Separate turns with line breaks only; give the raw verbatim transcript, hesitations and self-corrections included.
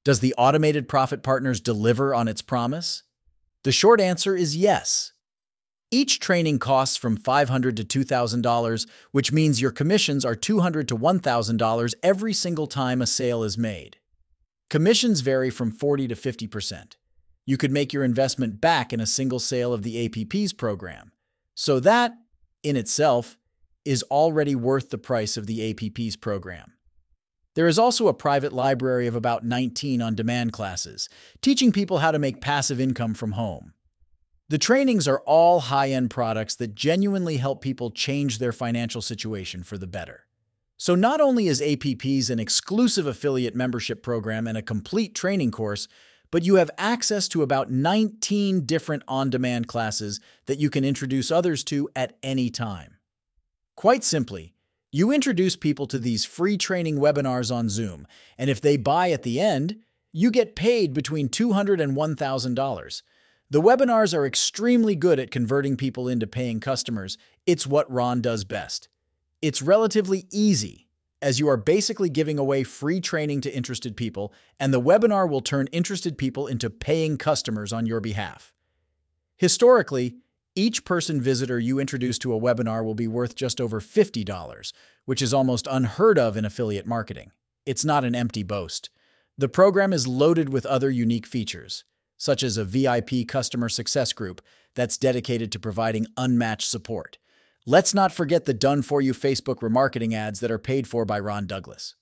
Does the Automated Profit Partners deliver on its promise? The short answer is yes. Each training costs from five hundred dollars to two thousand dollars, which means your commissions are two hundred dollars to one thousand dollars every single time a sale is made. Commissions vary from forty to fifty percent. You could make your investment back in a single sale of the A P P's program. So that, in itself, is already worth the price of the A P P's program. There is also a private library of about nineteen on-demand classes, teaching people how to make passive income from home. The trainings are all high-end products that genuinely help people change their financial situation for the better. So not only is A P P's an exclusive affiliate membership program and a complete training course, but you have access to about nineteen different on-demand classes that you can introduce others to at any time. Quite simply, you introduce people to these free training webinars on Zoom, and if they buy at the end, you get paid between two hundred dollars and one thousand dollars. The webinars are extremely good at converting people into paying customers. It's what Ron does best. It's relatively easy, as you are basically giving away free training to interested people, and the webinar will turn interested people into paying customers on your behalf. Historically, each person visitor you introduce to a webinar will be worth just over fifty dollars, which is almost unheard of in affiliate marketing. It's not an empty boast. The program is loaded with other unique features, such as a V I P customer success group that's dedicated to providing unmatched support. Let's not forget the done-for-you Facebook remarketing ads that are paid for by Ron Douglas.